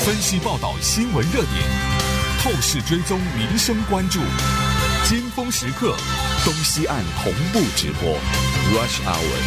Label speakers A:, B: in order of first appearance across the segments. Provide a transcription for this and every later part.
A: 分析报道新闻热点，透视追踪民生关注，尖峰时刻，东西岸同步直播 Rush Hour。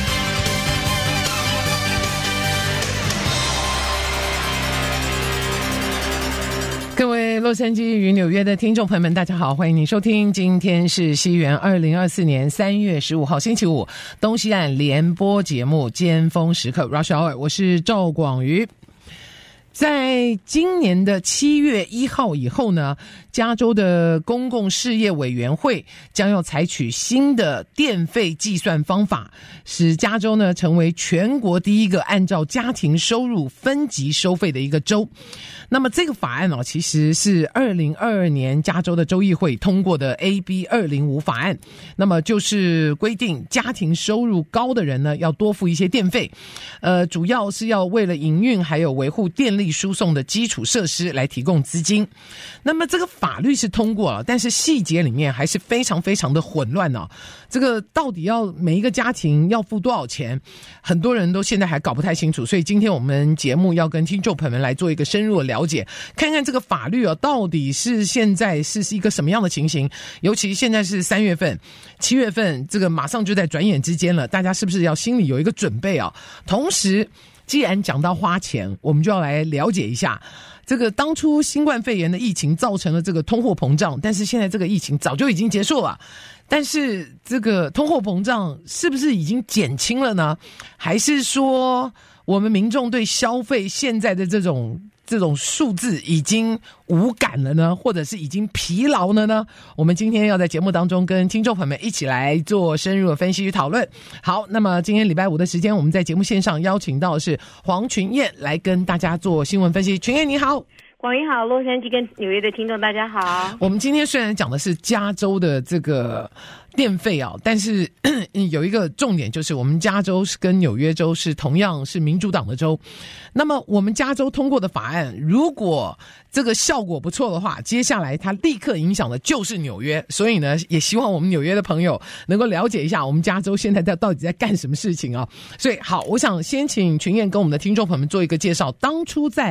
B: 各位洛杉矶与纽约的听众朋友们，大家好，欢迎您收听，今天是西元2024年3月15号星期五，东西岸联播节目尖峰时刻 Rush Hour， 我是赵广瑜。在今年的7月1号以后呢，加州的公共事业委员会将要采取新的电费计算方法，使加州呢成为全国第一个按照家庭收入分级收费的一个州。那么这个法案其实是2022年加州的州议会通过的 AB 205法案，那么就是规定家庭收入高的人呢要多付一些电费，主要是要为了营运还有维护电力输送的基础设施来提供资金。那么这个法律是通过了，但是细节里面还是非常非常的混乱啊。这个到底要每一个家庭要付多少钱，很多人都现在还搞不太清楚，所以今天我们节目要跟听众朋友们来做一个深入的了解，看看这个法律到底是现在是一个什么样的情形，尤其现在是3月份7月份，这个马上就在转眼之间了，大家是不是要心里有一个准备啊？同时既然讲到花钱，我们就要来了解一下这个当初新冠肺炎的疫情造成了这个通货膨胀，但是现在这个疫情早就已经结束了，但是这个通货膨胀是不是已经减轻了呢？还是说我们民众对消费现在的这种数字已经无感了呢，或者是已经疲劳了呢？我们今天要在节目当中跟听众朋友们一起来做深入的分析与讨论。好，那么今天礼拜五的时间，我们在节目线上邀请到的是黄群燕来跟大家做新闻分析。群燕你好。
C: 广义好，洛杉矶跟纽约的听众大家好。
B: 我们今天虽然讲的是加州的这个电费但是有一个重点，就是我们加州是跟纽约州是同样是民主党的州，那么我们加州通过的法案，如果这个效果不错的话，接下来它立刻影响的就是纽约，所以呢也希望我们纽约的朋友能够了解一下我们加州现在到底在干什么事情啊。所以好，我想先请群燕跟我们的听众朋友们做一个介绍，当初在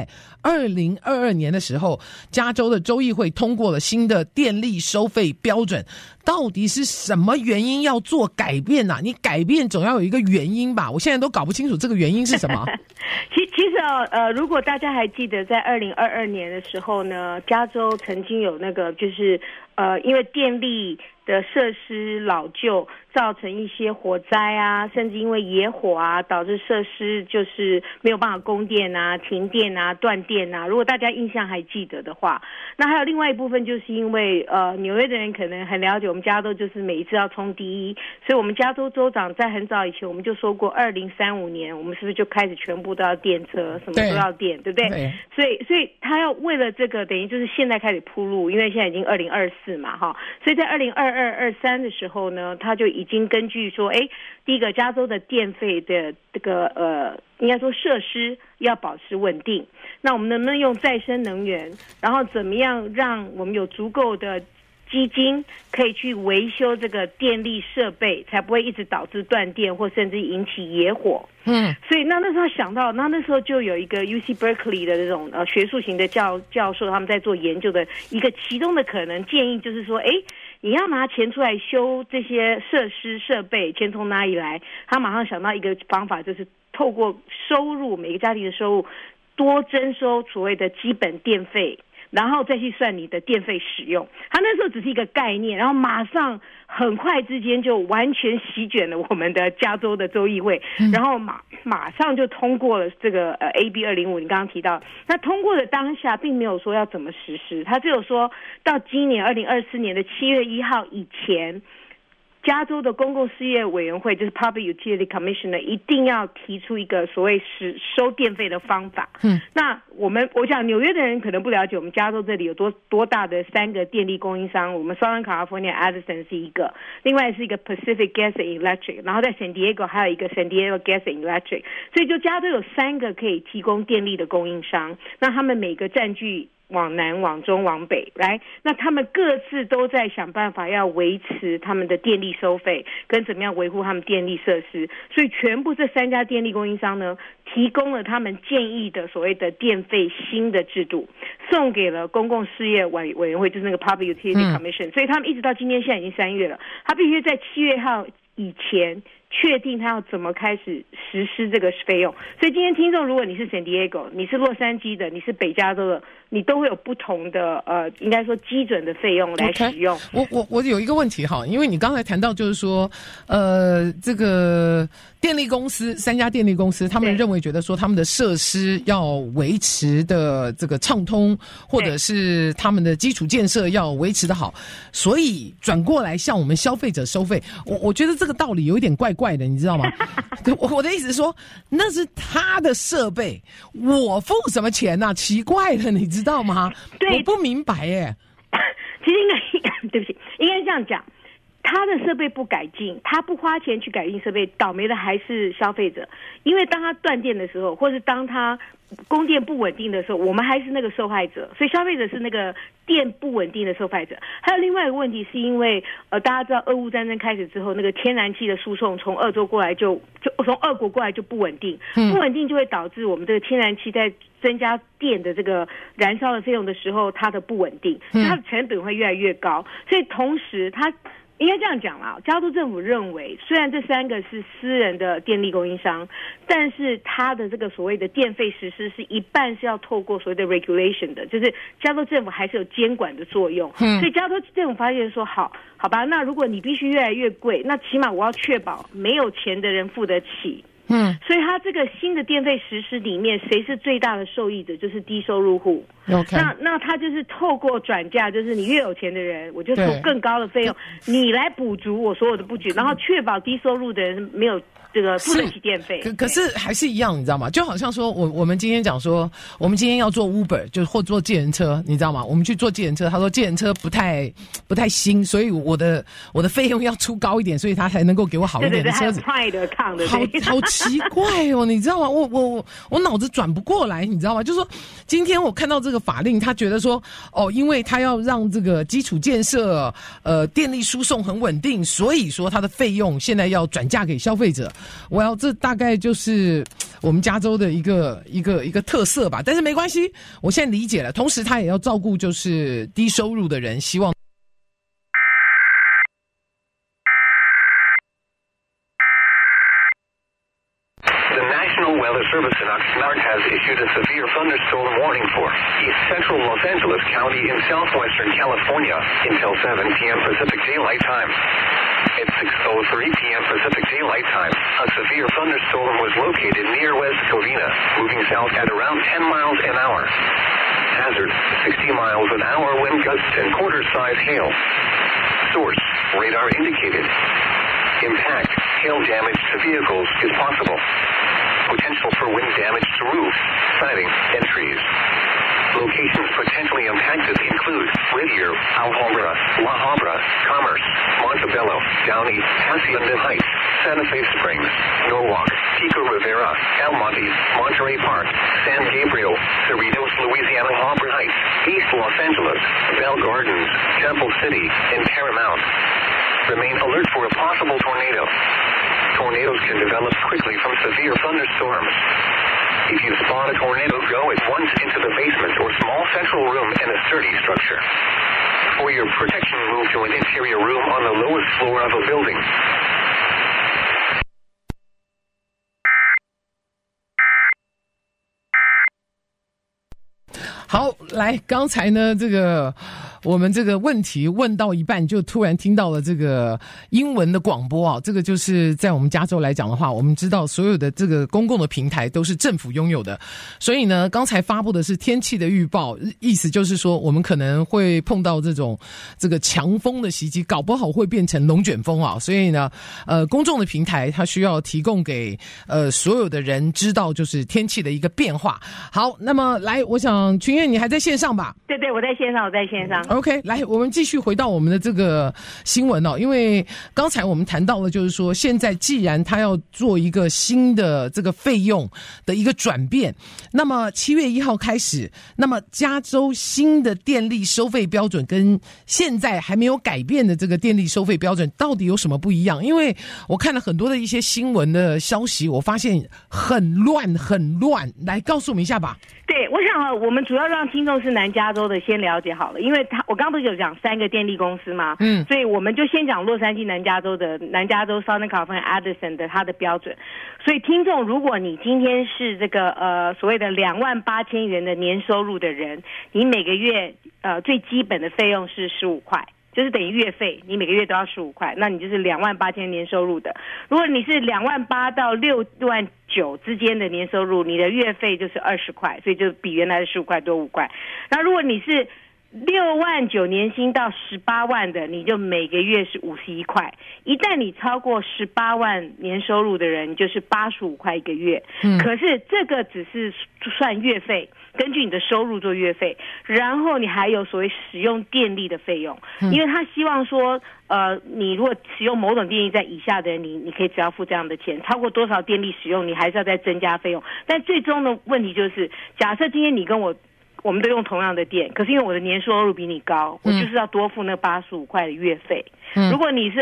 B: 2022年的时候，加州的州议会通过了新的电力收费标准，到底是什么原因要做改变啊？你改变总要有一个原因吧，我现在都搞不清楚这个原因是什么。
C: 其实如果大家还记得在2022年的时候呢，加州曾经有那个就是因为电力的设施老旧，造成一些火灾啊，甚至因为野火啊，导致设施就是没有办法供电啊、停电啊、断电啊。如果大家印象还记得的话，那还有另外一部分，就是因为纽约的人可能很了解，我们加州就是每一次要冲第一，所以我们加州州长在很早以前我们就说过，2035年我们是不是就开始全部都要电车，什么都要电， 对不对？对。所以他要为了这个，等于就是现在开始铺路，因为现在已经2024嘛，哈，所以在2022、23的时候呢，他就已经根据说，第一个加州的电费的这个应该说设施要保持稳定，那我们能不能用再生能源，然后怎么样让我们有足够的基金可以去维修这个电力设备，才不会一直导致断电或甚至引起野火。所以那时候想到，那时候就有一个 UC Berkeley 的这种学术型的教授，他们在做研究的一个其中的可能建议就是说，你要拿钱出来修这些设施设备，钱从哪里来？他马上想到一个方法，就是透过收入，每个家庭的收入多征收所谓的基本电费，然后再去算你的电费使用。他那时候只是一个概念，然后马上很快之间就完全席卷了我们的加州的州议会，然后马上就通过了这个AB 205。你刚刚提到，那通过的当下并没有说要怎么实施，他只有说到今年2024年的7月1号以前，加州的公共事业委员会就是 Public Utility Commission 一定要提出一个所谓收电费的方法。那我想纽约的人可能不了解我们加州这里有多大的3个电力供应商，我们 Southern California Edison 是一个，另外是一个 Pacific Gas and Electric， 然后在 San Diego 还有一个 San Diego Gas and Electric， 所以就加州有3个可以提供电力的供应商，那他们每个占据往南、往中、往北来，那他们各自都在想办法要维持他们的电力收费，跟怎么样维护他们电力设施。所以全部这3家电力供应商呢，提供了他们建议的所谓的电费新的制度，送给了公共事业委员会，就是那个 Public Utility Commission。所以他们一直到今天，现在已经3月了，他必须在7月号以前确定他要怎么开始实施这个费用。所以今天听众，如果你是 San Diego， 你是洛杉矶的，你是北加州的，你都会有不同的应该说基准的费用来使用。
B: 我有一个问题哈，因为你刚才谈到就是说这个电力公司3家电力公司，他们认为觉得说他们的设施要维持的这个畅通，或者是他们的基础建设要维持的好，所以转过来向我们消费者收费。我觉得这个道理有一点怪怪的，你知道吗？我的意思是说，那是他的设备，我付什么钱啊？奇怪了，你知道吗？我不明白耶。
C: 其实应该对不起，应该这样讲。他的设备不改进，他不花钱去改进设备，倒霉的还是消费者。因为当他断电的时候，或是当他供电不稳定的时候，我们还是那个受害者，所以消费者是那个电不稳定的受害者。还有另外一个问题，是因为大家知道俄乌战争开始之后，那个天然气的输送从俄州过来就从俄国过来就不稳定，不稳定就会导致我们这个天然气在增加电的这个燃烧的费用的时候，它的不稳定，它的成本会越来越高。所以同时它应该这样讲啦，加州政府认为，虽然这3个是私人的电力供应商，但是它的这个所谓的电费实施是一半是要透过所谓的 regulation 的，就是加州政府还是有监管的作用。所以加州政府发现说，好吧，那如果你必须越来越贵，那起码我要确保没有钱的人付得起。所以它这个新的电费实施里面，谁是最大的受益者？就是低收入户。那他就是透过转嫁，就是你越有钱的人，我就收更高的费用，你来补足我所有的不足，然后确保低收入的人没有这个付得起电费。
B: 可是还是一样，你知道吗？就好像说我们今天讲说，我们今天要做 Uber， 就是或坐计程车，你知道吗？我们去坐计程车，他说计程车不太新，所以我的费用要出高一点，所以他才能够给我好一点的车子。
C: 快的抗的，
B: 好奇怪哦，你知道吗？我脑子转不过来，你知道吗？就是说，今天我看到这个法令，他觉得说，因为他要让这个基础建设电力输送很稳定，所以说他的费用现在要转嫁给消费者。这大概就是我们加州的一个特色吧。但是没关系，我现在理解了。同时，他也要照顾就是低收入的人，希望。
D: Weather Service in Oxnard has issued a severe thunderstorm warning for east central Los Angeles County in southwestern California until 7 p.m. Pacific Daylight Time. At 6:03 p.m. Pacific Daylight Time, a severe thunderstorm was located near West Covina, moving south at around 10 miles an hour. Hazard, 60 miles an hour wind gusts and quarter-size hail. Source, radar indicated. Impact, hail damage to vehicles is possible. Potential for wind damage to roofs, siding, and trees. Locations potentially impacted include Whittier, Alhambra, La Habra, Commerce, Montebello, Downey, Hacienda Heights, Santa Fe Springs, Norwalk, Pico Rivera, El Monte, Monterey Park, San Gabriel, Cerritos, Louisiana, Harbor Heights, East Los Angeles, Bell Gardens, Temple City, and Paramount. Remain alert for a possible tornado. Tornadoes can develop quickly from severe thunderstorms. If you spot a tornado, go at once into the basement or small central room in a sturdy structure. For your protection, move to an interior room on the lowest floor of a building.
B: 好，来，刚才呢，我们这个问题问到一半，就突然听到了这个英文的广播啊。这个就是在我们加州来讲的话，我们知道所有的这个公共的平台都是政府拥有的，所以呢，刚才发布的是天气的预报，意思就是说我们可能会碰到这个强风的袭击，搞不好会变成龙卷风啊。所以呢，公众的平台它需要提供给所有的人知道就是天气的一个变化。好，那么来，我想群燕你还在线上吧？
C: 对，我在线上。
B: OK， 来，我们继续回到我们的这个新闻哦，因为刚才我们谈到了，就是说现在既然他要做一个新的这个费用的一个转变，那么7月1号开始，那么加州新的电力收费标准跟现在还没有改变的这个电力收费标准到底有什么不一样？因为我看了很多的一些新闻的消息，我发现很乱，来告诉我们一下吧。
C: 对，我想我们主要让听众是南加州的先了解好了，因为我刚不是有讲3个电力公司嘛，所以我们就先讲洛杉矶南加州 Southern California Edison 的它的标准。所以听众，如果你今天是这个所谓的28000元的年收入的人，你每个月最基本的费用是15块。就是等于月费，你每个月都要15块，那你就是28000年收入的。如果你是28000到69000之间的年收入，你的月费就是20块，所以就比原来的15块多5块。那如果你是69000年薪到18万的，你就每个月是51块。一旦你超过18万年收入的人，就是85块一个月。可是这个只是算月费，根据你的收入做月费，然后你还有所谓使用电力的费用，因为他希望说你如果使用某种电力在以下的人，你可以只要付这样的钱，超过多少电力使用你还是要再增加费用。但最终的问题就是，假设今天你跟我们都用同样的电，可是因为我的年收入比你高，我就是要多付那85块的月费。如果你是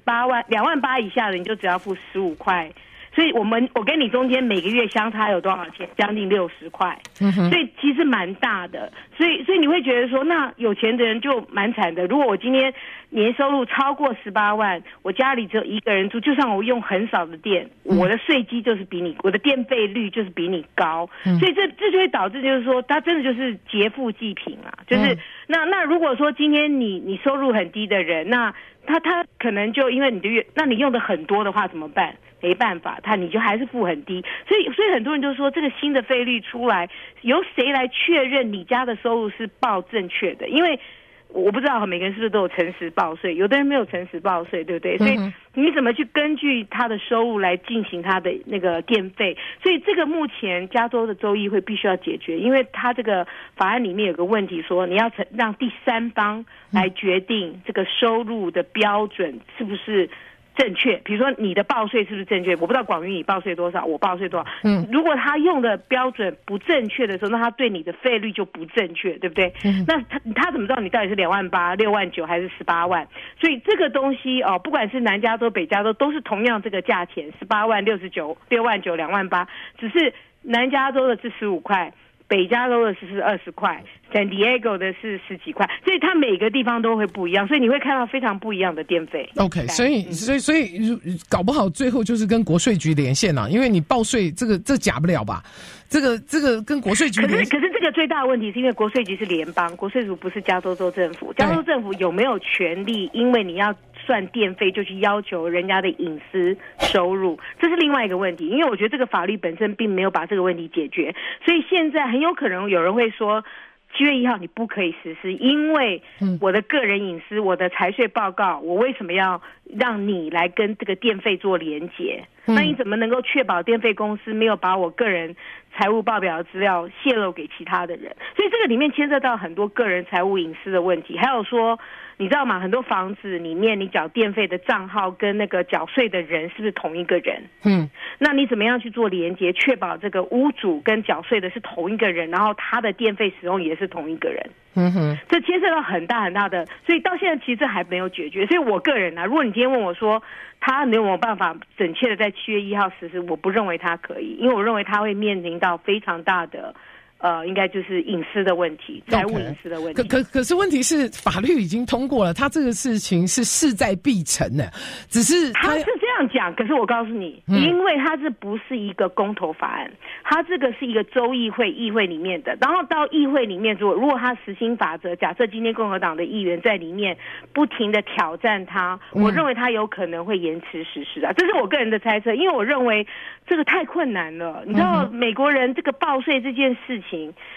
C: 28000以下的，你就只要付15块。所以我跟你中间每个月相差有多少钱？将近60块。所以其实蛮大的。所以你会觉得说，那有钱的人就蛮惨的。如果我今天年收入超过18万，我家里只有一个人住，就算我用很少的电，我的税基就是比你，我的电费率就是比你高。所以这就会导致就是说，他真的就是劫富济贫啊。就是那如果说今天你收入很低的人，那他可能就因为你的那你用的很多的话怎么办？没办法，你就还是付很低，所以很多人就说这个新的费率出来，由谁来确认你家的收入是报正确的？因为我不知道每个人是不是都有诚实报税，有的人没有诚实报税，对不对？所以你怎么去根据他的收入来进行他的那个电费？所以这个目前加州的州议会必须要解决，因为他这个法案里面有个问题说，你要让第三方来决定这个收入的标准是不是正确，比如说你的报税是不是正确？我不知道广宇你报税多少，我报税多少。如果他用的标准不正确的时候，那他对你的费率就不正确，对不对？那他怎么知道你到底是28000、69000还是18万？所以这个东西不管是南加州、北加州，都是同样这个价钱，18万、69、69000、28000，只是南加州的是15块。北加州的是20块，San Diego 的是10几块，所以它每个地方都会不一样，所以你会看到非常不一样的电费。
B: OK， 所以搞不好最后就是跟国税局连线了，因为你报税这假不了吧？这个跟国税局连线。可是这个最大的问题是因为国税局是联邦，国税局不是加州州政府，加州政府有没有权利？因为你要算电费就去要求人家的隐私收入，这是另外一个问题。因为我觉得这个法律本身并没有把这个问题解决，所以现在很有可能有人会说7月1号你不可以实施，因为我的个人隐私，我的财税报告，我为什么要让你来跟这个电费做连结？那你怎么能够确保电费公司没有把我个人财务报表的资料泄露给其他的人？所以这个里面牵涉到很多个人财务隐私的问题，还有说你知道吗？很多房子里面你缴电费的账号跟那个缴税的人是不是同一个人？那你怎么样去做连结，确保这个屋主跟缴税的是同一个人，然后他的电费使用也是同一个人？这牵涉到很大很大的，所以到现在其实这还没有解决。所以我个人如果你今天问我说他有没有办法准确的在7月1号实施，我不认为他可以，因为我认为他会面临到非常大的应该就是隐私的问题，财务隐私的问题。可是问题是法律已经通过了，他这个事情是势在必成的，只是他是这样讲。可是我告诉你，因为他这不是一个公投法案，他这个是一个州议会里面的，然后到议会里面如果他实行法则，假设今天共和党的议员在里面不停的挑战他，我认为他有可能会延迟实施啊，这是我个人的猜测，因为我认为这个太困难了。你知道美国人这个报税这件事情，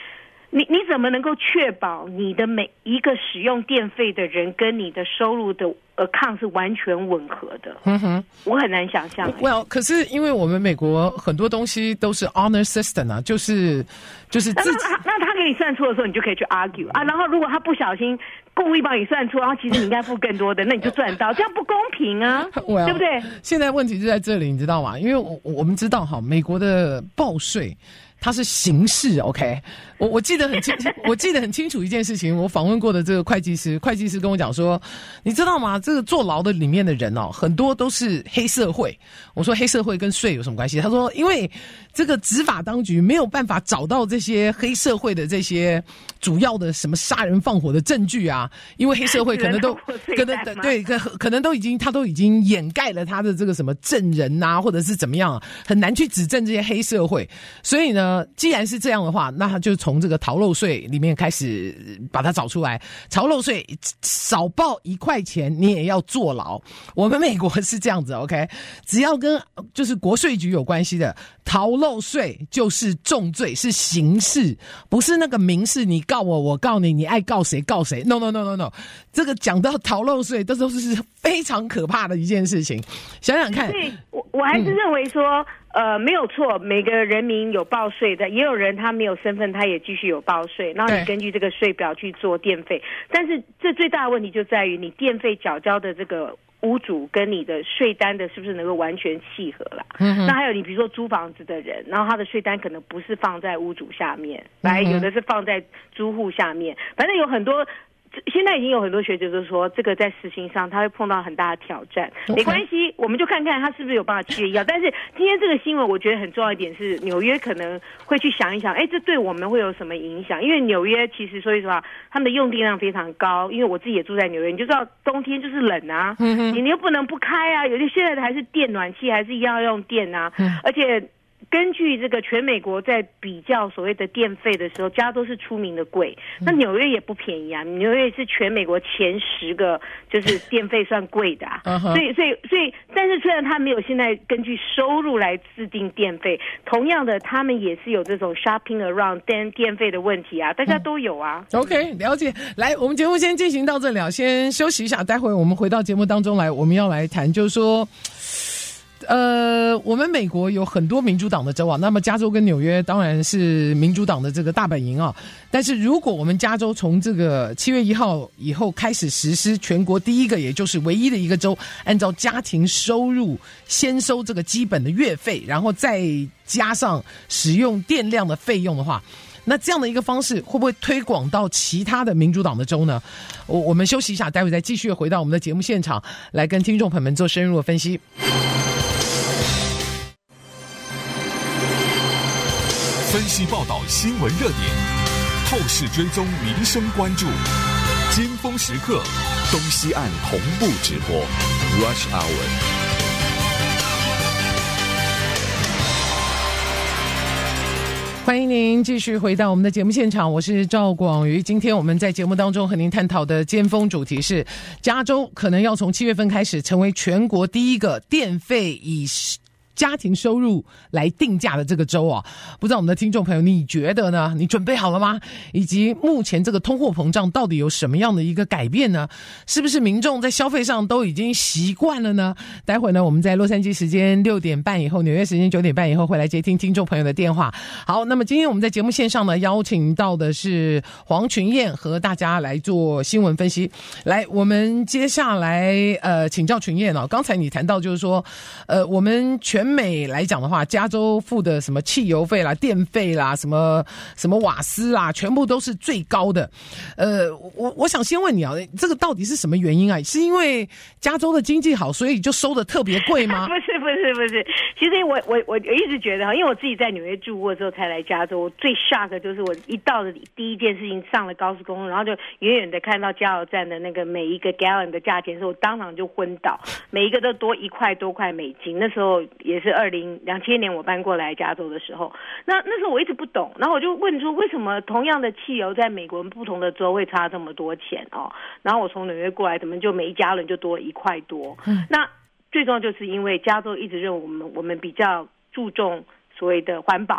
C: 你怎么能够确保你的每一个使用电费的人跟你的收入的account是完全吻合的？我很难想象。
B: Well， 可是因为我们美国很多东西都是 honor system 啊，就是自己。
C: 那他给你算错的时候，你就可以去 argue 啊。然后如果他不小心故意帮你算错，然后其实你应该付更多的，那你就赚到，这样不公平啊，对不对？
B: 现在问题就在这里，你知道吗？因为我们知道哈，美国的报税它是形式 ，OK？ 我记得很清，我记得很清楚一件事情，我访问过的这个会计师跟我讲说，你知道吗？这个坐牢的里面的人哦，很多都是黑社会。我说黑社会跟税有什么关系？他说，因为这个执法当局没有办法找到这些黑社会的这些主要的什么杀人放火的证据啊，因为黑社会可能都可能都已经掩盖了他的这个什么证人啊，或者是怎么样，很难去指证这些黑社会。所以呢，既然是这样的话，那他就从这个逃漏税里面开始把它找出来。逃漏税少报1块钱，你也要坐牢。我们美国是这样子 ，OK？ 只要跟就是国税局有关系的逃漏税就是重罪，是刑事，不是那个民事。你告我，我告你，你爱告谁告谁。No， 这个讲到逃漏税，这都是非常可怕的一件事情。想想看，
C: 对，我还是认为说。没有错，每个人民有报税的，也有人他没有身份，他也继续有报税，然后你根据这个税表去做电费。但是这最大的问题就在于你电费缴交的这个屋主跟你的税单的是不是能够完全契合啦？那还有你比如说租房子的人，然后他的税单可能不是放在屋主下面，有的是放在租户下面，反正有很多。现在已经有很多学者都说，这个在实行上他会碰到很大的挑战。没关系，我们就看看他是不是有办法7月1号。但是今天这个新闻，我觉得很重要一点是，纽约可能会去想一想，这对我们会有什么影响？因为纽约其实说实话，他们的用电量非常高。因为我自己也住在纽约，你就知道冬天就是冷啊，你又不能不开啊。有些现在的还是电暖气，还是一样要用电啊，而且。根据这个全美国在比较所谓的电费的时候，加州是出名的贵，那纽约也不便宜啊。纽约是全美国前10个就是电费算贵的啊。所以，但是虽然他没有现在根据收入来制定电费，同样的，他们也是有这种 shopping around 电费的问题啊，大家都有啊。
B: OK， 了解。来，我们节目先进行到这里，先休息一下，待会我们回到节目当中来，我们要来谈，就是说。我们美国有很多民主党的州啊，那么加州跟纽约当然是民主党的这个大本营啊。但是如果我们加州从这个7月1号以后开始实施全国第一个，也就是唯一的一个州，按照家庭收入先收这个基本的月费，然后再加上使用电量的费用的话，那这样的一个方式会不会推广到其他的民主党的州呢？我们休息一下，待会再继续回到我们的节目现场，来跟听众朋友们做深入的分析。
A: 分析报道新闻热点，透视追踪民生关注，尖峰时刻，东西岸同步直播 Rush Hour。
B: 欢迎您继续回到我们的节目现场，我是赵广瑜。今天我们在节目当中和您探讨的尖峰主题是，加州可能要从7月份开始成为全国第一个电费以家庭收入来定价的这个州啊，不知道我们的听众朋友你觉得呢？你准备好了吗？以及目前这个通货膨胀到底有什么样的一个改变呢？是不是民众在消费上都已经习惯了呢？待会呢，我们在洛杉矶时间6点半以后，纽约时间9点半以后会来接听听众朋友的电话。好，那么今天我们在节目线上呢，邀请到的是黄群燕和大家来做新闻分析。来，我们接下来请教群燕啊，刚才你谈到就是说，我们全美来讲的话，加州付的什么汽油费啦、电费啦、什么瓦斯啦，全部都是最高的。我想先问你啊，这个到底是什么原因啊？是因为加州的经济好，所以就收的特别贵吗？
C: 不是，其实我一直觉得，因为我自己在纽约住过之后才来加州，我最 shock 的就是我一到的第一件事情，上了高速公路，然后就远远的看到加油站的那个每一个 gallon 的价钱的时候，我当场就昏倒，每一个都多1块多块美金。那时候也是2000年我搬过来加州的时候，那时候我一直不懂，然后我就问说，为什么同样的汽油在美国不同的州会差这么多钱哦？然后我从纽约过来，怎么就每一加仑就多1块多？那最重要就是因为加州一直认为我们比较注重所谓的环保，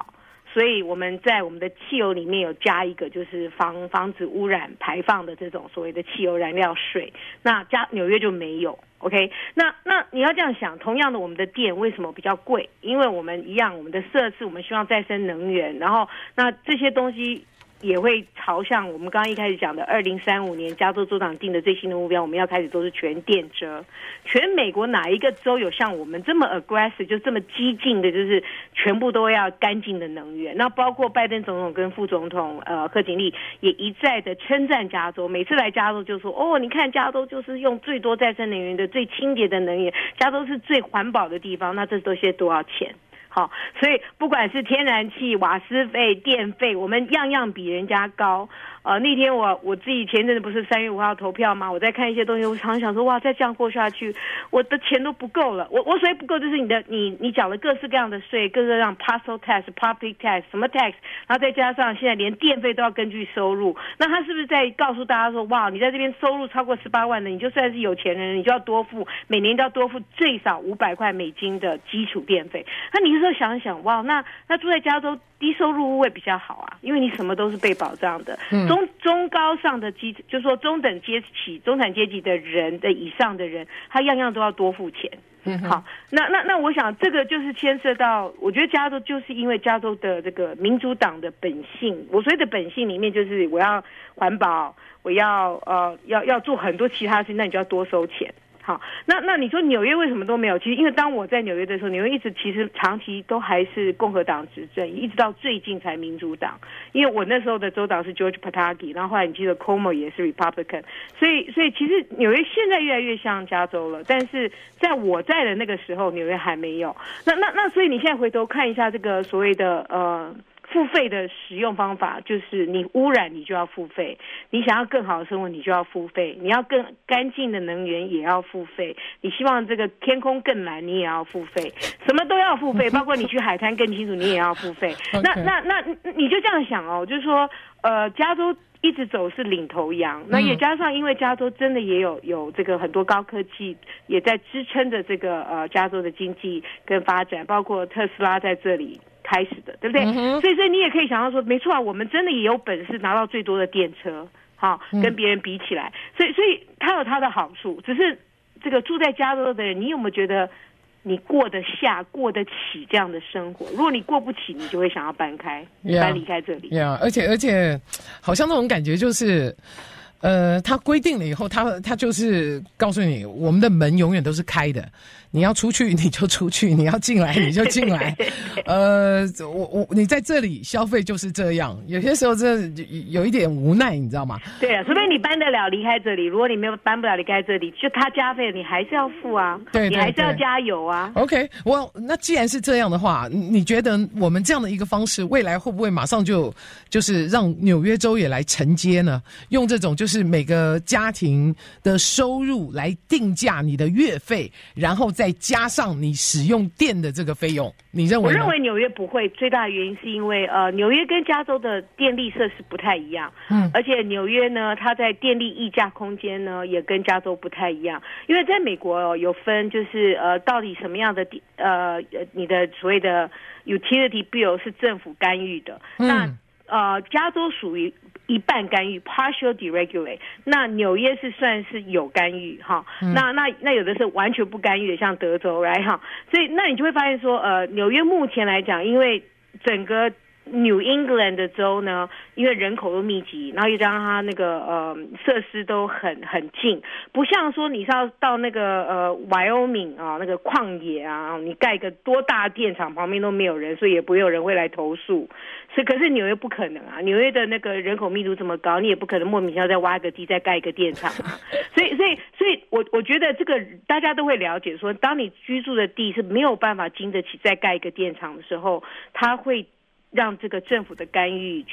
C: 所以我们在我们的汽油里面有加一个就是防止污染排放的这种所谓的汽油燃料税，那纽约就没有。OK， 那你要这样想，同样的我们的电为什么比较贵？因为我们一样，我们的设施我们希望再生能源，然后那这些东西也会朝向我们刚刚一开始讲的2035年加州州长定的最新的目标，我们要开始都是全电车。全美国哪一个州有像我们这么 aggressive 就这么激进的，就是全部都要干净的能源？那包括拜登总统跟副总统贺锦丽也一再的称赞加州，每次来加州就说哦，你看加州就是用最多再生能源的最清洁的能源，加州是最环保的地方，那这都些多少钱？好，所以不管是天然气、瓦斯费、电费，我们样样比人家高。那天我自己前阵子不是3月5号投票吗？我在看一些东西，我常常想说，哇，再这样过下去，我的钱都不够了。我所谓不够，就是你缴了各式各样的税，各式各样 parcel tax、property tax 什么 tax， 然后再加上现在连电费都要根据收入，那他是不是在告诉大家说，哇，你在这边收入超过18万的，你就算是有钱人，你就要多付每年都要多付最少$500的基础电费？那你是想想，哇，那住在加州低收入户会比较好啊，因为你什么都是被保障的。中高上的就是说中等阶级、中产阶级的人的以上的人，他样样都要多付钱。好，那我想这个就是牵涉到，我觉得加州就是因为加州的这个民主党的本性，我所谓的本性里面就是我要环保，我要做很多其他事情，那你就要多收钱。好，那你说纽约为什么都没有？其实因为当我在纽约的时候，纽约一直其实长期都还是共和党执政，一直到最近才民主党。因为我那时候的州长是 George Pataki， 然后后来你记得 Cuomo 也是 Republican， 所以其实纽约现在越来越像加州了，但是在我在的那个时候，纽约还没有。那所以你现在回头看一下这个所谓的付费的使用方法，就是你污染你就要付费，你想要更好的生活你就要付费，你要更干净的能源也要付费，你希望这个天空更蓝你也要付费，什么都要付费，包括你去海滩更清楚你也要付费。那你就这样想哦，就是说加州一直走是领头羊，那也加上因为加州真的也有这个很多高科技也在支撑着这个加州的经济跟发展，包括特斯拉在这里开始的，对不对？所以你也可以想到说，没错啊，我们真的也有本事拿到最多的电车，好，跟别人比起来，所以它有它的好处。只是这个住在加州的人，你有没有觉得你过得下、过得起这样的生活？如果你过不起，你就会想要搬离开这里。
B: 而且，好像那种感觉就是。他规定了以后，他就是告诉你，我们的门永远都是开的，你要出去你就出去，你要进来你就进来。你在这里消费就是这样，有些时候这有一点无奈，你知道吗？
C: 对啊，除非你搬得了离开这里，如果你没有搬不了离开这里，就他加费你还是要付啊，对，你还是要加油啊。
B: OK， 那既然是这样的话，你觉得我们这样的一个方式，未来会不会马上就是让纽约州也来承接呢？用这种就是每个家庭的收入来定价你的月费，然后再加上你使用电的这个费用，你认为呢？
C: 我认为纽约不会，最大的原因是因为纽约跟加州的电力设施不太一样，而且纽约呢，它在电力溢价空间呢也跟加州不太一样，因为在美国有分，就是到底什么样的你的所谓的 utility bill 是政府干预的，那加州属于一半干预 partial deregulate， 那纽约是算是有干预哈，那有的是完全不干预的，像德州right哈，所以那你就会发现说纽约目前来讲，因为整个New England 的州呢，因为人口都密集，然后又加上它那个设施都很近，不像说你是要到那个Wyoming 啊那个旷野啊，你盖个多大电厂旁边都没有人，所以也不会有人会来投诉。所以可是纽约不可能啊，纽约的那个人口密度这么高，你也不可能莫名其妙再挖一个地再盖一个电厂啊。所以我觉得这个大家都会了解说，当你居住的地是没有办法经得起再盖一个电厂的时候，它会让这个政府的干预去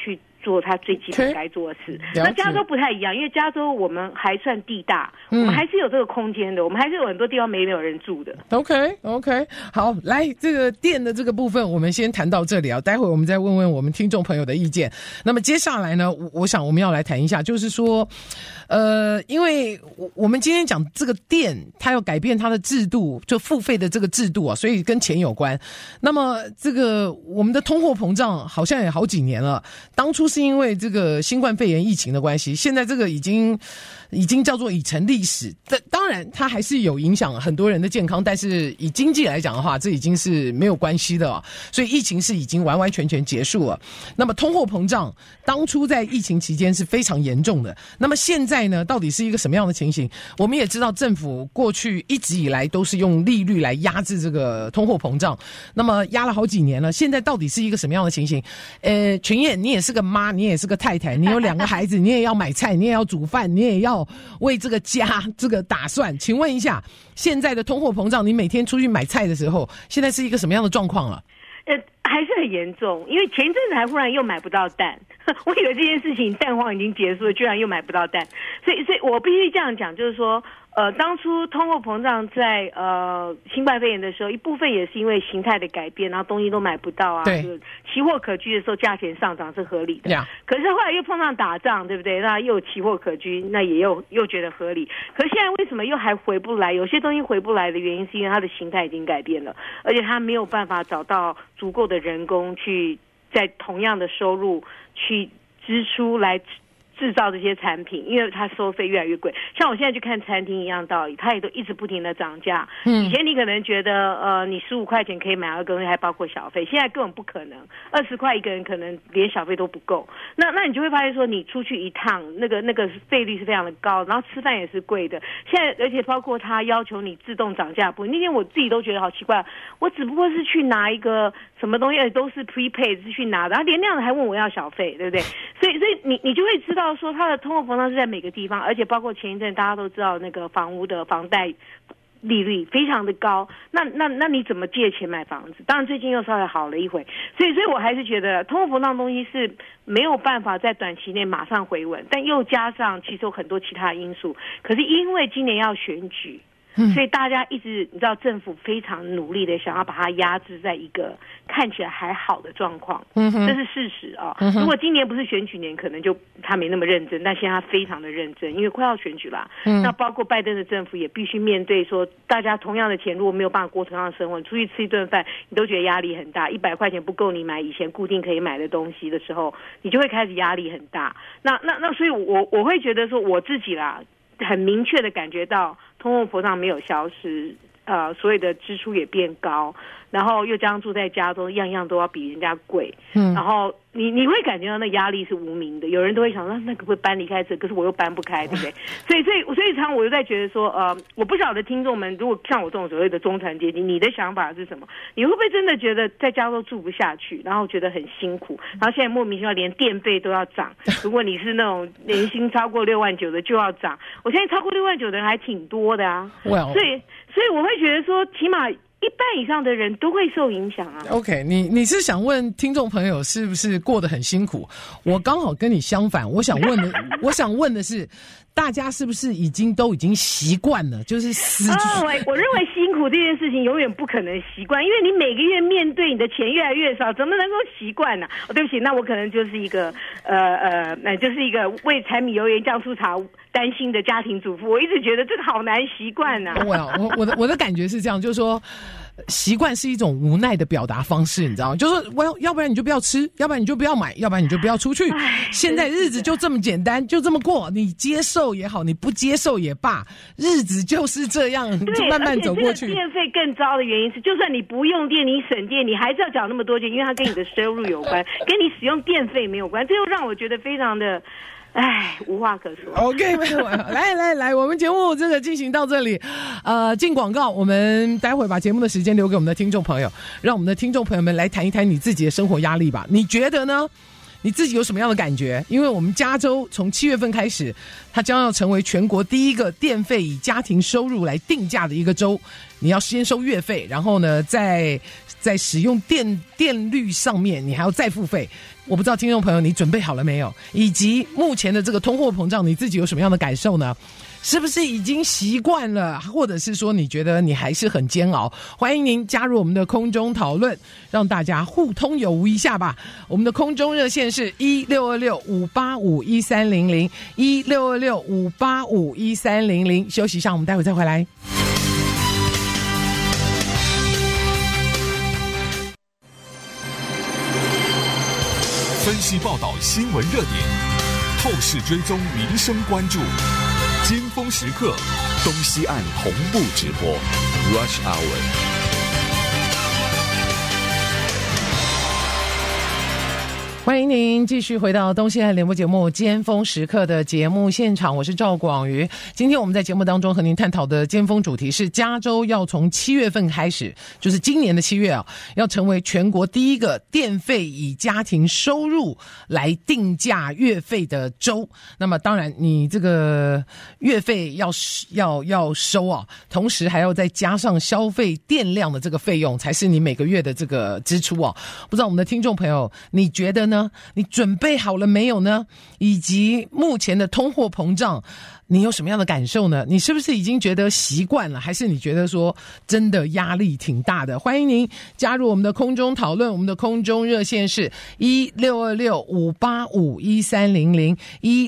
C: 做他最基本该做的事。那加州不太一样，因为加州我们还算地大，我们还是有这个空间的，我们还是有很多地方没有人住的。
B: OK， 好，来这个电的这个部分，我们先谈到这里啊，待会我们再问问我们听众朋友的意见。那么接下来呢，我想我们要来谈一下，就是说，因为我们今天讲这个电，它要改变它的制度，就付费的这个制度啊，所以跟钱有关。那么这个我们的通货膨胀好像也好几年了，当初是因为这个新冠肺炎疫情的关系，现在这个已经叫做已成历史。当然它还是有影响很多人的健康，但是以经济来讲的话，这已经是没有关系的，所以疫情是已经完完全全结束了。那么通货膨胀当初在疫情期间是非常严重的，那么现在呢，到底是一个什么样的情形？我们也知道政府过去一直以来都是用利率来压制这个通货膨胀，那么压了好几年了，现在到底是一个什么样的情形？群燕，你也是个妈，你也是个太太，你有2个孩子，你也要买菜，你也要煮饭，你也要为这个家这个打算。请问一下，现在的通货膨胀，你每天出去买菜的时候，现在是一个什么样的状况了？
C: 还是很严重，因为前一阵子还忽然又买不到蛋，我以为这件事情蛋荒已经结束了，居然又买不到蛋，所以我必须这样讲，就是说，当初通货膨胀在新冠肺炎的时候，一部分也是因为形态的改变，然后东西都买不到啊，对，期货可居的时候价钱上涨是合理的，可是后来又碰上打仗，对不对？那又有期货可居，那也又觉得合理。可是现在为什么又还回不来？有些东西回不来的原因是因为它的形态已经改变了，而且它没有办法找到足够的人工去在同样的收入去支出来制造这些产品，因为它收费越来越贵。像我现在去看餐厅一样道理，它也都一直不停的涨价。以前你可能觉得你15块钱可以买到东西，还包括小费，现在根本不可能，20块一个人可能连小费都不够。那你就会发现说，你出去一趟，那个费率是非常的高，然后吃饭也是贵的。现在而且包括他要求你自动涨价不，那天我自己都觉得好奇怪，我只不过是去拿一个什么东西，都是 prepaid 是去拿的，然后连那样的还问我要小费，对不对？所以你就会知道说它的通货膨胀是在每个地方，而且包括前一阵大家都知道那个房屋的房贷利率非常的高，那你怎么借钱买房子？当然最近又稍微好了一回，所以我还是觉得通货膨胀的东西是没有办法在短期内马上回稳，但又加上其实有很多其他的因素。可是因为今年要选举，所以大家一直你知道政府非常努力的想要把它压制在一个看起来还好的状况，这是事实啊。如果今年不是选举年，可能就他没那么认真，但现在他非常的认真，因为快要选举啦。那包括拜登的政府也必须面对说，大家同样的钱如果没有办法过同样的生活，出去吃一顿饭你都觉得压力很大，100块钱不够你买以前固定可以买的东西的时候，你就会开始压力很大。那所以我会觉得说我自己啦，很明确的感觉到通货膨胀没有消失，所有的支出也变高，然后又加上住在加州，样样都要比人家贵，然后你会感觉到那压力是无名的，有人都会想说那可不可以搬离开这，可是我又搬不开，对不对？所以常常我就在觉得说，我不晓得听众们如果像我这种所谓的中产阶级，你的想法是什么？你会不会真的觉得在加州住不下去，然后觉得很辛苦，然后现在莫名其妙连电费都要涨？如果你是那种年薪超过6万9的就要涨，我现在超过6万9的人还挺多的啊，所以我会觉得说，起码1半以上的人都会受影响啊。
B: OK， 你是想问听众朋友是不是过得很辛苦？我刚好跟你相反，我想问的是，大家是不是都已经习惯了，就是
C: 我认为辛苦这件事情永远不可能习惯，因为你每个月面对你的钱越来越少，怎么能够习惯呢？对不起，那我可能就是一个就是一个为柴米油盐酱醋茶担心的家庭主妇，我一直觉得这个好难习惯啊。
B: 我的感觉是这样，就是说，习惯是一种无奈的表达方式，你知道吗？就是要不然你就不要吃，要不然你就不要买，要不然你就不要出去。现在日子就这么简单，就这么过，你接受也好，你不接受也罢，日子就是这样，就慢慢走过去。
C: 而且这个电费更糟的原因是，就算你不用电，你省电，你还是要缴那么多钱，因为它跟你的收入有关，跟你使用电费没有关，这又让我觉得非常的。无话可说。
B: OK， 来，我们节目这个进行到这里，进广告，我们待会把节目的时间留给我们的听众朋友，让我们的听众朋友们来谈一谈你自己的生活压力吧。你觉得呢？你自己有什么样的感觉？因为我们加州从7月份开始，它将要成为全国第一个电费以家庭收入来定价的一个州。你要先收月费，然后呢，在使用电率上面，你还要再付费。 我不知道听众朋友你准备好了没有，以及目前的这个通货膨胀你自己有什么样的感受呢？是不是已经习惯了，或者是说你觉得你还是很煎熬？欢迎您加入我们的空中讨论，让大家互通有无一下吧。我们的空中热线是1626-585-1300 1626-585-1300。休息一下，我们待会再回来。
A: 分析报道新闻热点，透视追踪民生关注，尖峰时刻，东西岸同步直播 Rush Hour。
B: 欢迎您继续回到东西岸联播节目尖峰时刻的节目现场，我是赵广瑜。今天我们在节目当中和您探讨的尖峰主题是加州要从7月份开始，就是今年的7月要成为全国第一个电费以家庭收入来定价月费的州。那么当然你这个月费要收同时还要再加上消费电量的这个费用，才是你每个月的这个支出不知道我们的听众朋友你觉得呢？你准备好了没有呢？以及目前的通货膨胀你有什么样的感受呢？你是不是已经觉得习惯了，还是你觉得说真的压力挺大的？欢迎您加入我们的空中讨论，我们的空中热线是1626-585-1300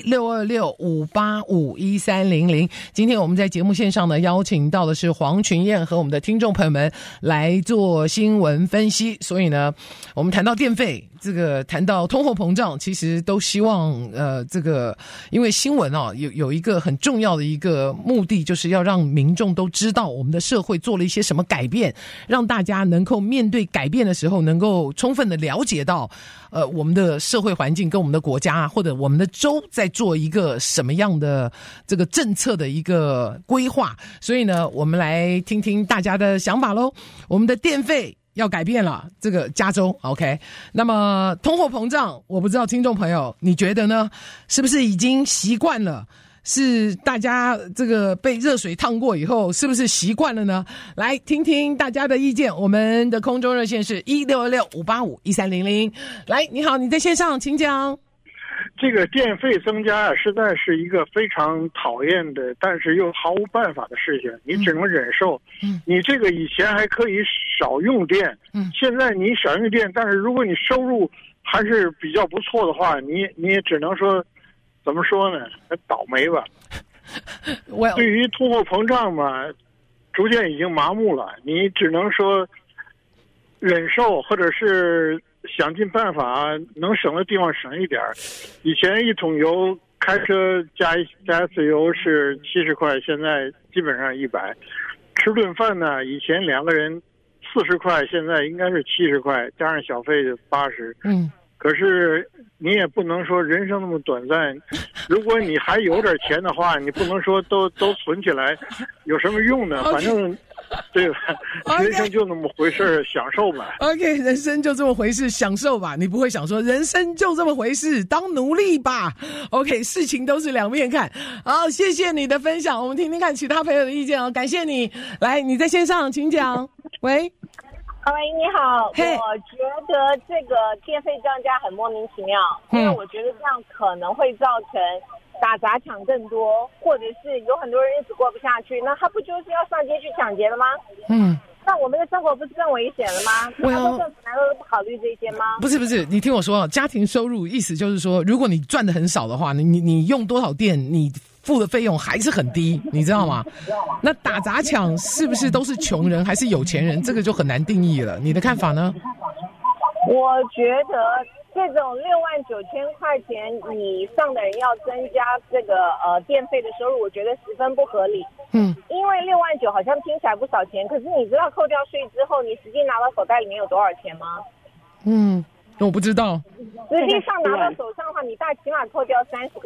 B: 1626-585-1300。今天我们在节目线上呢邀请到的是黄群燕和我们的听众朋友们来做新闻分析。所以呢我们谈到电费，这个谈到通货膨胀，其实都希望这个因为新闻有一个很重要的一个目的，就是要让民众都知道我们的社会做了一些什么改变，让大家能够面对改变的时候能够充分的了解到我们的社会环境跟我们的国家或者我们的州在做一个什么样的这个政策的一个规划。所以呢我们来听听大家的想法咯。我们的电费要改变了，这个加州 OK。 那么通货膨胀，我不知道听众朋友你觉得呢？是不是已经习惯了？是大家这个被热水烫过以后是不是习惯了呢？来听听大家的意见。我们的空中热线是1626-585-1300。来，你好，你在线上请讲。
E: 这个电费增加实在是一个非常讨厌的，但是又毫无办法的事情，你只能忍受。你这个以前还可以少用电，现在你少用电，但是如果你收入还是比较不错的话，你也只能说，怎么说呢？倒霉吧。对于通货膨胀嘛，逐渐已经麻木了，你只能说忍受，或者是想尽办法能省的地方省一点。以前一桶油开车加一次油是70块，现在基本上100。吃顿饭呢，以前2个人40块，现在应该是70块，加上小费就80。可是你也不能说人生那么短暂，如果你还有点钱的话，你不能说都存起来，有什么用呢？反正对吧？人生就那么回事，享受吧。OK， 人生就这么回事，享受吧。你不会想说人生就这么回事，当奴隶吧。OK， 事情都是两面看。好，谢谢你的分享，我们听听看其他朋友的意见感谢你。来，你在线上，请讲。喂。
F: 喂，你好，我觉得这个电费涨价很莫名其妙，因为我觉得这样可能会造成打砸抢更多，或者是有很多人日子过不下去，那他不就是要上街去抢劫了吗？那我们的生活不是更危险了吗？那政府难道都不考虑这些吗？不是，
B: 你听我说，家庭收入意思就是说，如果你赚的很少的话，你用多少电，你付的费用还是很低，你知道吗？那打砸抢是不是都是穷人还是有钱人，这个就很难定义了。你的看法呢？
F: 我觉得这种69000块钱以上的人要增加这个电费的收入，我觉得十分不合理。因为69000好像听起来不少钱，可是你知道扣掉税之后，你实际拿到口袋里面有多少钱吗？
B: 我不知道。
F: 实际上拿到手上的话，你大起码扣掉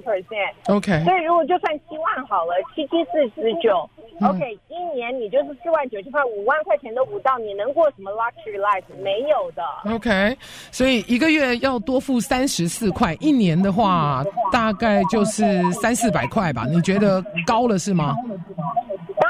F: 30%。OK。所以如果就算7万好了，77419，OK，一年你就是49000块，5万块钱都不到，你能过什么 luxury life？ 没有的。
B: OK， 所以一个月要多付34块，一年的话大概就是300-400块吧？你觉得高了是吗？
F: 当然太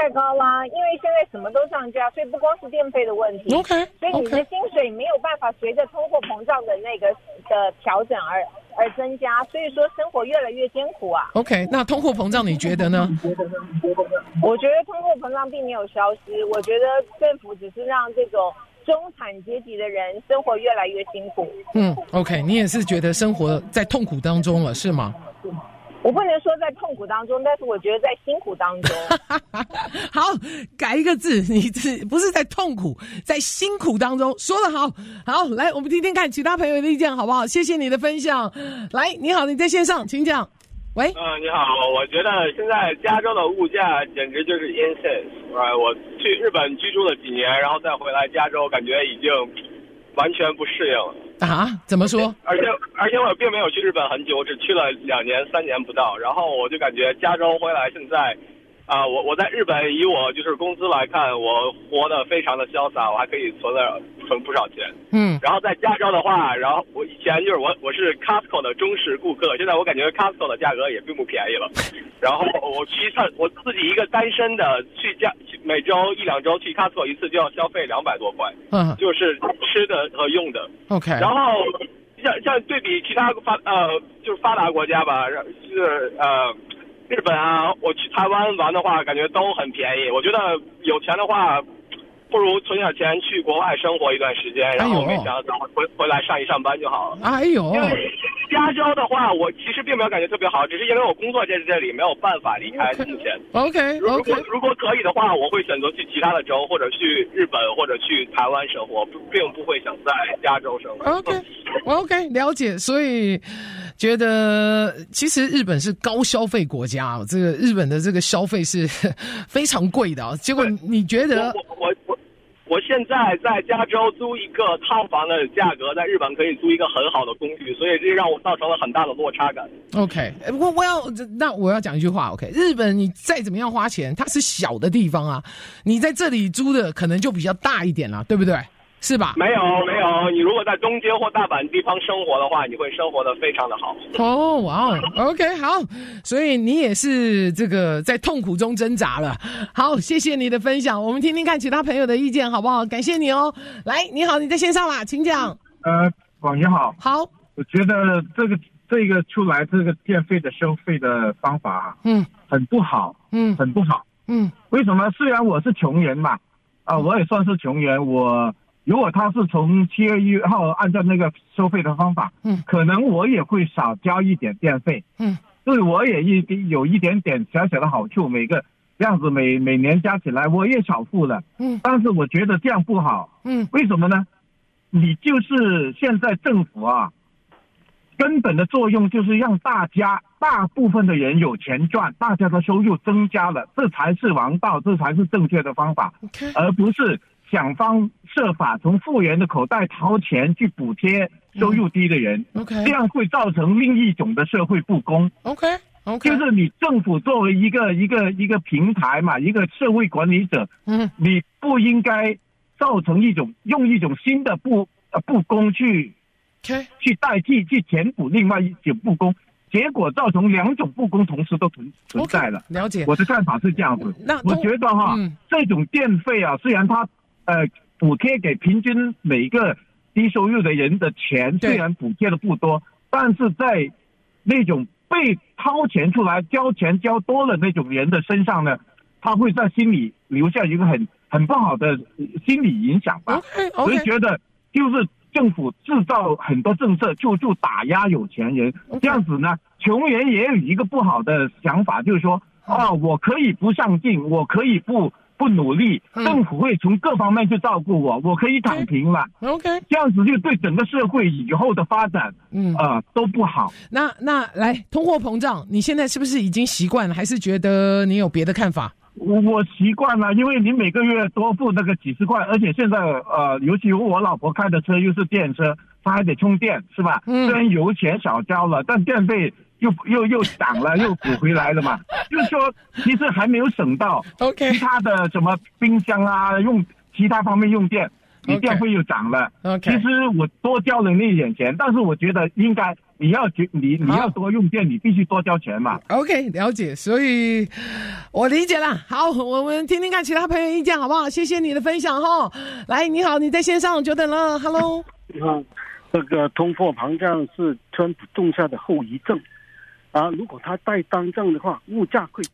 F: 太高啦，因为现在什么都上架，所以不光是电费的问题
B: OK，
F: 所以你的薪水没有办法随着通货膨胀的那个的调整而增加，所以说生活越来越艰苦啊。
B: OK， 那通货膨胀你觉得呢？
F: 我觉得通货膨胀并没有消失，我觉得政府只是让这种中产阶级的人生活越来越辛苦。
B: OK， 你也是觉得生活在痛苦当中了，是吗？
F: 我不能说在痛苦当中，但是我觉得在辛苦当中。
B: 好，改一个字，你不是在痛苦，在辛苦当中。说得好，好，来，我们听听看其他朋友的意见好不好？谢谢你的分享。来，你好，你在线上，请讲。喂，
G: 你好，我觉得现在加州的物价简直就是 insane。我去日本居住了几年，然后再回来加州，感觉已经完全不适应了。
B: 啊？怎么说？
G: 而且我并没有去日本很久，我只去了2年3年不到，然后我就感觉加州回来现在，我在日本以我就是工资来看，我活得非常的潇洒，我还可以存不少钱。然后在加州的话，然后我以前就是我是 Costco 的忠实顾客，现在我感觉 Costco 的价格也并不便宜了。然后我自己一个单身的每周1、2周去 Costco 一次就要消费200多块，就是吃的和用的。
B: OK。
G: 然后像对比其他就是发达国家吧，是日本啊，我去台湾玩的话，感觉都很便宜。我觉得有钱的话，不如存点钱去国外生活一段时间，然后每天回来上班就好了。
B: 哎呦，
G: 因为加州的话，我其实并没有感觉特别好，只是因为我工作在这里，没有办法离开目前。
B: OK。
G: 如果可以的话，我会选择去其他的州，或者去日本，或者去台湾生活，并不会想在加州生活。
B: OK， 了解。所以觉得其实日本是高消费国家，这个日本的这个消费是非常贵的。结果你觉得？
G: 我现在在加州租一个套房的价格，在日本可以租一个很好的公寓，所以这让我造成了很大的落差感。
B: OK， 我要讲一句话。OK， 日本你再怎么样花钱，它是小的地方啊，你在这里租的可能就比较大一点了，对不对？是吧？
G: 没有，你如果在东京或大阪地方生活的话，你会生活得非常的好。
B: 哇 ，OK， 好，所以你也是这个在痛苦中挣扎了。好，谢谢你的分享，我们听听看其他朋友的意见好不好？感谢你哦。来，你好，你在线上啦，请讲。
H: 广你好。
B: 好，
H: 我觉得这个出来这个电费的收费的方法，很不好，很不好。为什么？虽然我是穷人嘛，我也算是穷人，如果他是从7月1号按照那个收费的方法，可能我也会少交一点电费，对我也有一点点小小的好处，每个这样子每年加起来我也少付了，但是我觉得这样不好，为什么呢？你就是现在政府啊，根本的作用就是让大部分的人有钱赚，大家的收入增加了，这才是王道，这才是正确的方法，而不是想方设法从富人的口袋掏钱去补贴收入低的人，这样会造成另一种的社会不公。就是你政府作为一个平台嘛，一个社会管理者，你不应该造成用一种新的不公去代替去填补另外一种不公，结果造成2种不公同时都存在了。
B: 了解，
H: 我的看法是这样子。我觉得这种电费啊，虽然它补贴给平均每个低收入的人的钱虽然补贴的不多，但是在那种被掏钱出来交钱交多了那种人的身上呢，他会在心里留下一个很不好的心理影响吧。所以觉得就是政府制造很多政策就打压有钱人，这样子呢，穷人也有一个不好的想法，就是说我可以不上进，我可以不努力，政府会从各方面去照顾我可以躺平了。这样子就对整个社会以后的发展都不好。
B: 那来，通货膨胀你现在是不是已经习惯了，还是觉得你有别的看法？
H: 我习惯了，因为你每个月多付那个几十块，而且现在尤其我老婆开的车又是电车，她还得充电，是吧？虽然油钱少交了，但电费又涨了，又补回来了嘛。就是说，其实还没有省到其他的什么冰箱啊，用其他方面用电，你电费又涨了。其实我多交了那一点钱，但是我觉得应该你要多用电，你必须多交钱嘛。
B: OK， 了解，所以我理解了。好，我们听听看其他朋友意见好不好？谢谢你的分享哈。来，你好，你在线上，久等了 ，Hello。
I: 你好，这个通货膨胀是川普种下的后遗症啊，如果他再当政的话，物价会。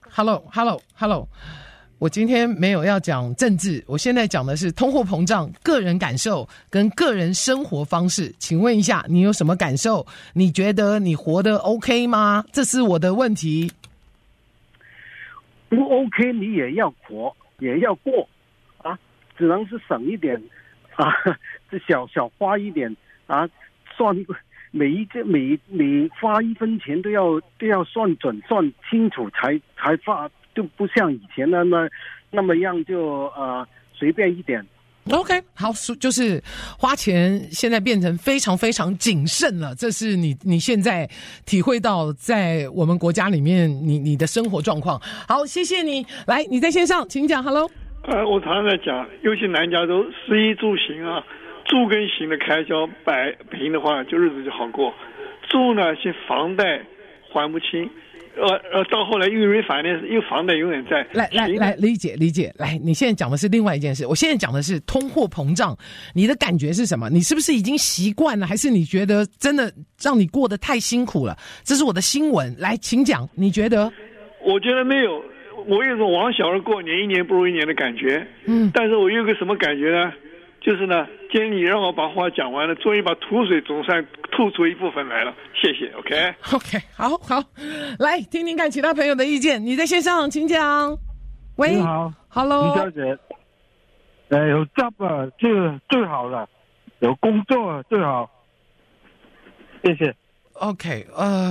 B: Hello。我今天没有要讲政治，我现在讲的是通货膨胀个人感受跟个人生活方式。请问一下，你有什么感受？你觉得你活得 OK 吗？这是我的问题。
I: 不 OK， 你也要活，也要过啊，只能是省一点啊，这小花一点啊，算每花1分钱都要算准算清楚才花。就不像以前那么样就随便一点。
B: OK， 好，就是花钱现在变成非常非常谨慎了，这是你现在体会到在我们国家里面你的生活状况。好，谢谢你，来，你在线上，请讲 ，Hello。
J: 我常常在讲，尤其南加州食衣住行啊，住跟行的开销摆平的话，就日子就好过。住呢，先房贷还不清。到后来因为refinance，因为房贷永远在。来，
B: 理解。来，你现在讲的是另外一件事，我现在讲的是通货膨胀，你的感觉是什么？你是不是已经习惯了，还是你觉得真的让你过得太辛苦了？这是我的新闻，来，请讲，你觉得？
J: 我觉得没有，我有种往小儿过年，一年不如一年的感觉。但是我有个什么感觉呢？就是呢，今天你让我把话讲完了，终于把吐水总算吐出一部分来了，谢谢。OK，
B: 好，来听听看其他朋友的意见。你在线上，请讲。喂，
H: 你好
B: ，Hello，
H: 李小姐，有 job 最好了，有工作最好，谢谢。
B: OK，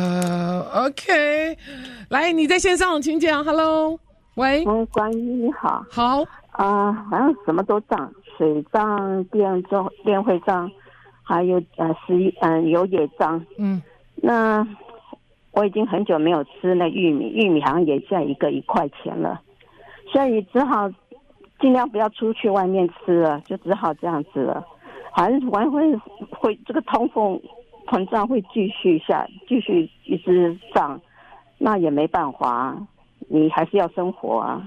B: 来，你在线上，请讲。Hello， 喂，
K: 关于你好，
B: 好
K: 好像什么都涨。水账、电费账，还有油也账。那我已经很久没有吃那玉米好像也现在一个1块钱了，所以只好尽量不要出去外面吃了，就只好这样子了。好像会这个通货膨胀会继续一直涨，那也没办法，你还是要生活啊。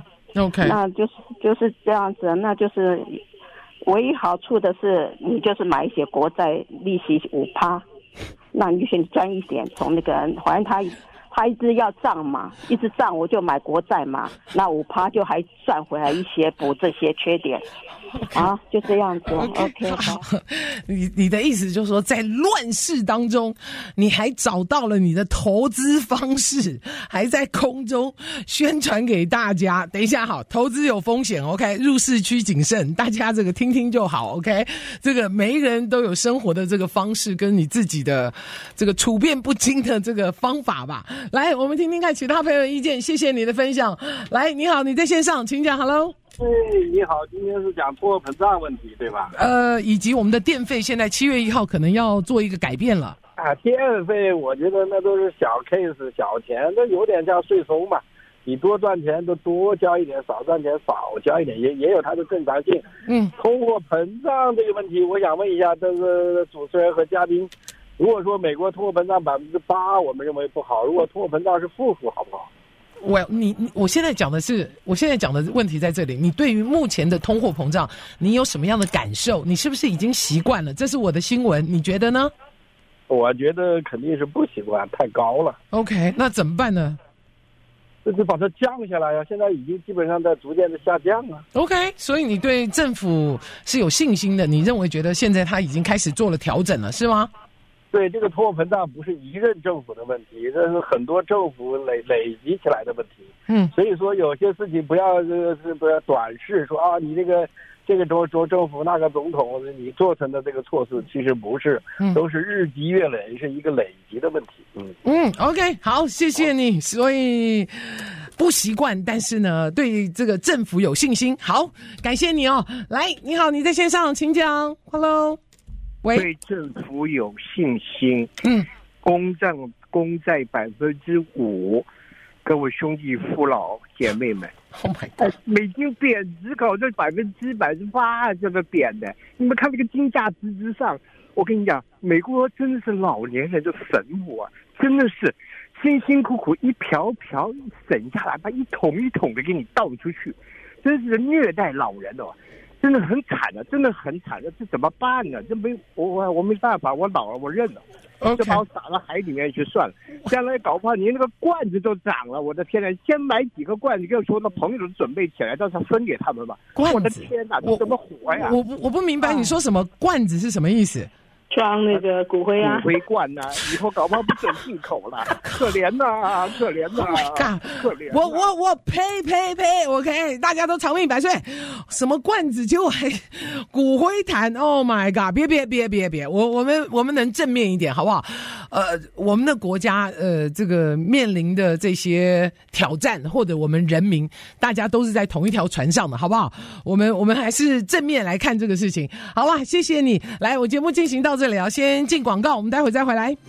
B: OK，
K: 那就是这样子，那就是唯一好处的是，你就是买一些国债，利息5%，那你就赚一点，从那个反正他一直要涨嘛，一直涨我就买国债嘛，那5%就还赚回来一些，补这些缺点。就这样子。OK， 好。
B: 你的意思就是说，在乱世当中，你还找到了你的投资方式，还在空中宣传给大家。等一下，好，投资有风险 ，OK， 入市需谨慎，大家这个听听就好 ，OK。这个每一个人都有生活的这个方式，跟你自己的这个处变不惊的这个方法吧。来，我们听听看其他朋友的意见。谢谢你的分享。来，你好，你在线上，请讲 ，Hello。
L: 你好，今天是讲通货膨胀问题，对吧？
B: 以及我们的电费现在7月1号可能要做一个改变了。
L: 电费我觉得那都是小 case 小钱，那有点像税收嘛，你多赚钱都多交一点，少赚钱少交一点，也有它的正常性。通货膨胀这个问题，我想问一下这个主持人和嘉宾，如果说美国通货膨胀8%，我们认为不好；如果通货膨胀是负，好不好？
B: 我现在讲的问题在这里，你对于目前的通货膨胀，你有什么样的感受？你是不是已经习惯了？这是我的新闻，你觉得呢？
L: 我觉得肯定是不习惯，太高了。
B: OK， 那怎么办呢？
L: 这就把它降下来呀，现在已经基本上在逐渐的下降了。
B: OK， 所以你对政府是有信心的，你认为觉得现在他已经开始做了调整了，是吗？
L: 对，这个通货膨胀不是一任政府的问题，这是很多政府累积起来的问题。所以说有些事情不要短视说你这个州政府那个总统你做成的这个错事，其实不是，都是日积月累，是一个累积的问题。
B: OK， 好，谢谢你。所以不习惯，但是呢，对这个政府有信心。好，感谢你哦。来，你好，你在线上，请讲。Hello。
M: 对政府有信心，公债5%，各位兄弟父老姐妹们，美金贬值搞这100%这个贬的，你们看这个金价直上， 我跟你讲，美国真的是老年人的神物啊，真的是辛辛苦苦一瓢瓢省下来，把一桶一桶的给你倒出去，真是虐待老人哦。真的很惨的，真的很惨的，这怎么办呢？这我没办法，我老了，我认了，就把我撒到海里面去算了。将来搞不好你那个罐子都涨了，我的天哪！先买几个罐子，跟说那朋友都准备起来，到时候分给他们吧。
B: 罐子，
M: 我的天哪，这怎么活呀？
B: 我不明白你说什么罐子是什么意思？
C: 装那个骨灰啊，
M: 骨灰罐呐、以后搞不好不准进口了，可怜呐、可怜呐、可怜。
B: 我呸！OK， 大家都长命百岁，什么罐子就还骨灰坛 ？Oh my god！ 别！我们能正面一点好不好？我们的国家这个面临的这些挑战，或者我们人民，大家都是在同一条船上的，好不好？我们还是正面来看这个事情。好了，谢谢你。来，我节目进行到这里啊，先进广告，我们待会再回来。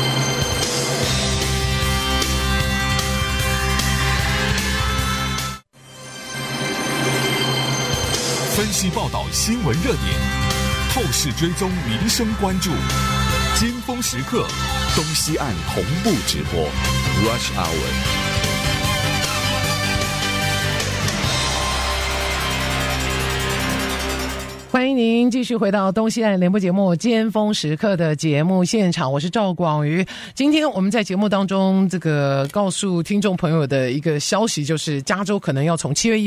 A: 分析报道新闻热点，透视追踪民生关注，尖峰时刻，东西岸同步直播 Rush Hour。
B: 欢迎您继续回到东西岸联播节目尖峰时刻的节目现场，我是赵广瑜。今天我们在节目当中这个告诉听众朋友的一个消息，就是加州可能要从7月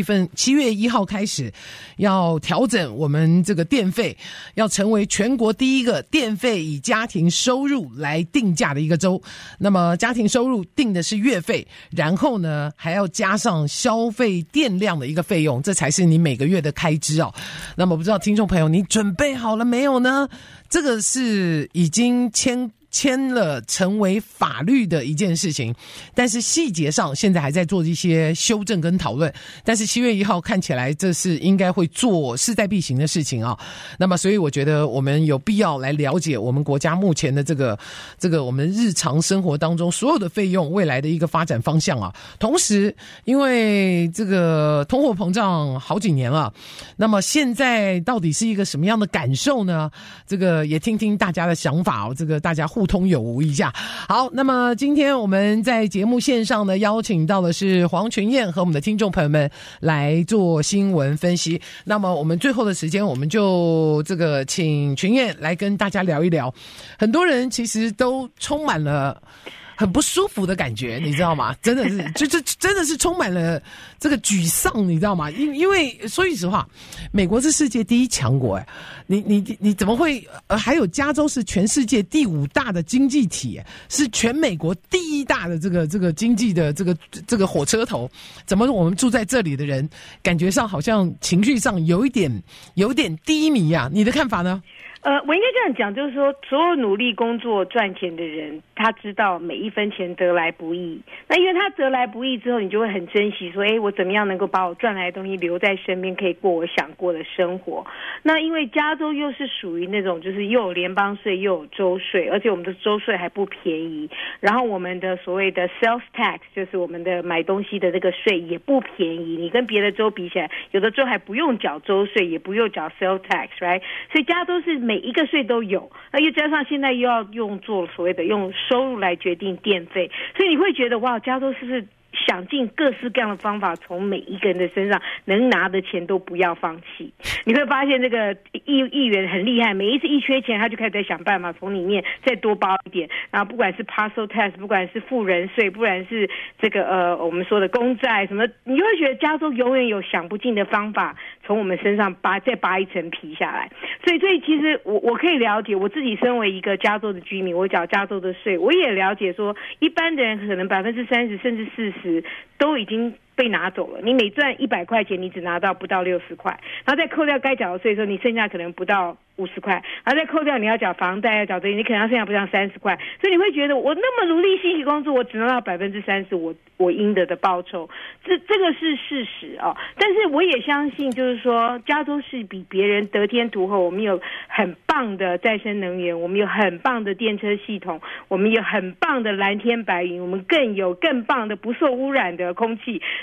B: 1号开始要调整我们这个电费，要成为全国第一个电费以家庭收入来定价的一个州。那么家庭收入定的是月费，然后呢还要加上消费电量的一个费用，这才是你每个月的开支哦。那么不知道听众朋友你准备好了没有呢？这个是已经签了成为法律的一件事情，但是细节上现在还在做一些修正跟讨论，但是7月1号看起来这是应该会做势在必行的事情啊。那么所以我觉得我们有必要来了解我们国家目前的这个我们日常生活当中所有的费用未来的一个发展方向啊。同时因为这个通货膨胀好几年了，那么现在到底是一个什么样的感受呢？这个也听听大家的想法哦，这个大家互通有无一下。好，那么今天我们在节目线上呢邀请到的是黄群燕和我们的听众朋友们来做新闻分析。那么我们最后的时间，我们就这个请群燕来跟大家聊一聊。很多人其实都充满了很不舒服的感觉，你知道吗？真的是，真的是充满了这个沮丧，你知道吗？因为说句实话，美国是世界第一强国，哎，你怎么会？还有加州是全世界第5大的经济体，是全美国第1大的这个经济的这个火车头，怎么我们住在这里的人感觉上好像情绪上有一点低迷啊？你的看法呢？
C: 我应该这样讲，就是说，所有努力工作赚钱的人，他知道每一分钱得来不易。那因为他得来不易之后，你就会很珍惜，说，我怎么样能够把我赚来的东西留在身边，可以过我想过的生活。那因为加州又是属于那种，就是又有联邦税又有州税，而且我们的州税还不便宜。然后我们的所谓的 sales tax， 就是我们的买东西的这个税也不便宜。你跟别的州比起来，有的州还不用缴州税，也不用缴 sales tax，right？ 所以加州是每一个税都有，那又加上现在又要做所谓的用收入来决定电费，所以你会觉得哇，加州是不是想尽各式各样的方法，从每一个人的身上能拿的钱都不要放弃。你会发现这个议员很厉害，每一次一缺钱，他就开始在想办法从里面再多包一点。然后不管是 parcel tax， 不管是富人税，不管是这个我们说的公债什么，你就会觉得加州永远有想不尽的方法从我们身上再扒一层皮下来。所以其实我可以了解，我自己身为一个加州的居民，我缴加州的税，我也了解说，一般的人可能30%甚至40%都已经被拿走了。你每赚100块钱，你只拿到不到60块，然后再扣掉该缴的税的时候，你剩下可能不到50块，然后再扣掉你要缴房贷要缴这些，你可能要剩下不到30块。所以你会觉得我那么努力辛勤工作，我只拿到30%我应得的报酬，这个是事实啊。但是我也相信，就是说加州是比别人得天独厚，我们有很棒的再生能源，我们有很棒的电车系统，我们有很棒的蓝天白云，我们更有更棒的不受污染的空气。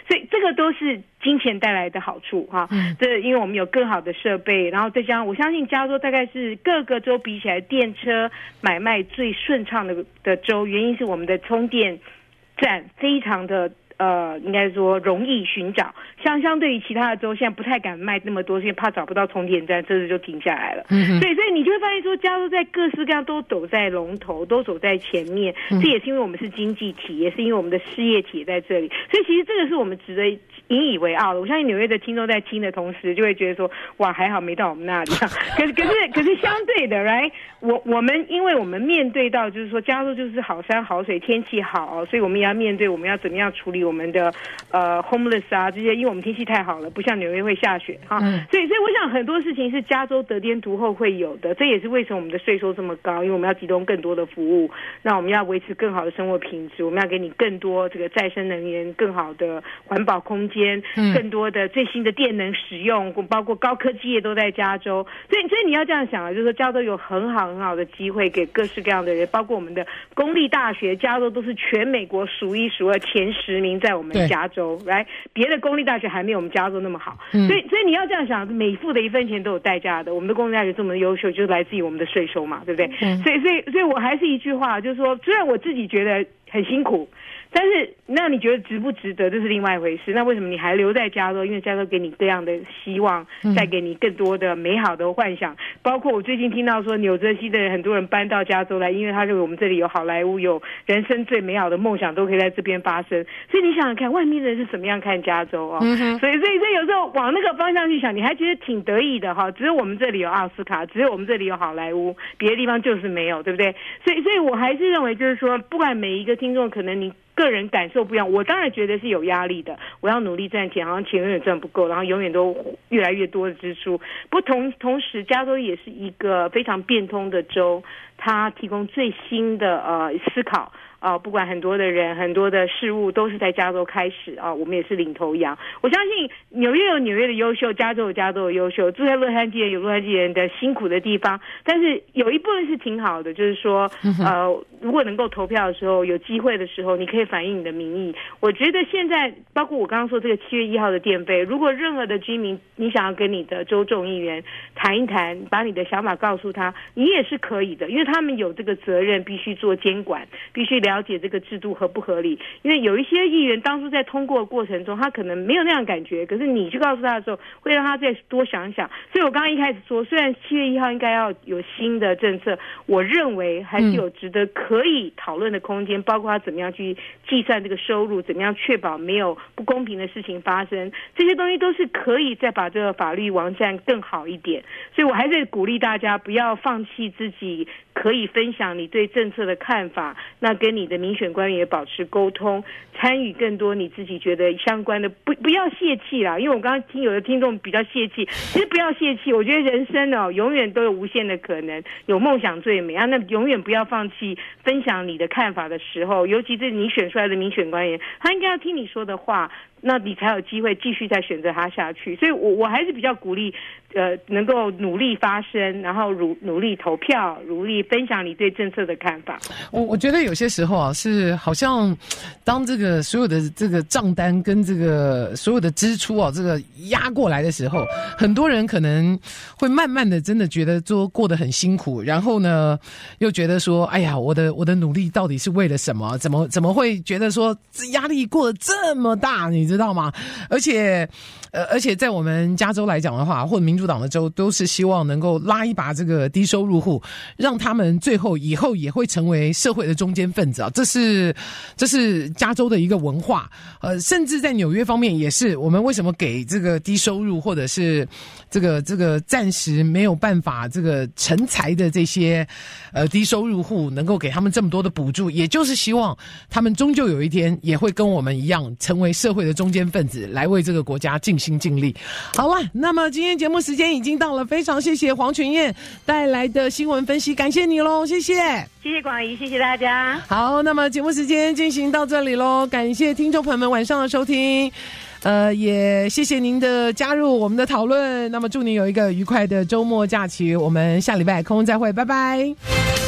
C: 所以这个都是金钱带来的好处哈。这因为我们有更好的设备，然后再加上我相信加州大概是各个州比起来电车买卖最顺畅的州，原因是我们的充电站非常的应该说容易寻找，相对于其他的州，现在不太敢卖那么多，因为怕找不到充电站，车子就停下来了。所以你就会发现说，加州在各式各样都走在龙头，都走在前面。这也是因为我们是经济体，也是因为我们的事业体也在这里。所以其实这个是我们值得引以为傲的。我相信纽约的听众在听的同时，就会觉得说，哇，还好没到我们那里。可是相对的 ，right？ 我们因为我们面对到就是说，加州就是好山好水，天气好，所以我们也要面对我们要怎么样处理我们的homeless 啊这些，因为我们天气太好了，不像纽约会下雪哈。所以我想很多事情是加州得天独厚会有的，这也是为什么我们的税收这么高，因为我们要提供更多的服务，那我们要维持更好的生活品质，我们要给你更多这个再生能源、更好的环保空间、更多的最新的电能使用，包括高科技业都在加州。所以你要这样想啊，就是说加州有很好的机会给各式各样的人，包括我们的公立大学，加州都是全美国数一数二前10名在我们加州，来别的公立大学还没有我们加州那么好。所以你要这样想，每付的一分钱都有代价的。我们的公立大学这么优秀，就是来自于我们的税收嘛，对不对？所以我还是一句话，就是说，虽然我自己觉得很辛苦，但是那你觉得值不值得，这是另外一回事。那为什么你还留在加州？因为加州给你各样的希望，带给你更多的美好的幻想。包括我最近听到说，纽泽西的人很多人搬到加州来，因为他认为我们这里有好莱坞，有人生最美好的梦想都可以在这边发生。所以你想想看，外面的人是怎么样看加州哦？所以有时候往那个方向去想，你还觉得挺得意的哈。只有我们这里有奥斯卡，只有我们这里有好莱坞，别的地方就是没有，对不对？所以我还是认为，就是说，不管每一个听众可能你个人感受不一样，我当然觉得是有压力的。我要努力赚钱，好像钱永远赚不够，然后永远都越来越多的支出。不过同时，加州也是一个非常变通的州，它提供最新的思考。不管很多的人、很多的事物都是在加州开始我们也是领头羊。我相信纽约有纽约的优秀，加州有加州的优秀，住在洛杉矶人有洛杉矶人的辛苦的地方，但是有一部分是挺好的，就是说如果能够投票的时候，有机会的时候，你可以反映你的民意。我觉得现在包括我刚刚说这个7月1号的电费，如果任何的居民你想要跟你的州众议员谈一谈，把你的想法告诉他，你也是可以的，因为他们有这个责任，必须做监管，必须了解这个制度合不合理。因为有一些议员当初在通过的过程中，他可能没有那样感觉，可是你去告诉他的时候，会让他再多想想。所以我刚刚一开始说，虽然7月1号应该要有新的政策，我认为还是有值得可以讨论的空间，包括他怎么样去计算这个收入，怎么样确保没有不公平的事情发生，这些东西都是可以再把这个法律完善更好一点。所以我还是鼓励大家不要放弃自己可以分享你对政策的看法，那跟你的民选官员也保持沟通，参与更多你自己觉得相关的，不要泄气啦。因为我刚刚听有的听众比较泄气，其实不要泄气，我觉得人生永远都有无限的可能，有梦想最美啊！那永远不要放弃分享你的看法的时候，尤其是你选出来的民选官员，他应该要听你说的话，那你才有机会继续再选择他下去。所以我还是比较鼓励能够努力发声，然后努力投票，努力分享你对政策的看法。
B: 我觉得有些时候是好像当这个所有的这个账单跟这个所有的支出这个压过来的时候，很多人可能会慢慢的真的觉得说过得很辛苦，然后呢又觉得说，哎呀，我的努力到底是为了什么？怎么会觉得说压力过得这么大？你知道吗？而且在我们加州来讲的话，或者民主党的州，都是希望能够拉一把这个低收入户，让他们以后也会成为社会的中间分子啊！这是加州的一个文化，甚至在纽约方面也是。我们为什么给这个低收入或者是这个暂时没有办法这个成才的这些低收入户，能够给他们这么多的补助，也就是希望他们终究有一天也会跟我们一样，成为社会的中间分子，来为这个国家尽心尽力。好了，那么今天节目时间已经到了，非常谢谢黄群燕带来的新闻分析，感谢你咯，谢谢。
C: 谢谢广怡，谢谢大家。
B: 好，那么节目时间进行到这里咯，感谢听众朋友们晚上的收听，也谢谢您的加入我们的讨论。那么祝您有一个愉快的周末假期，我们下礼拜空中再会，拜拜。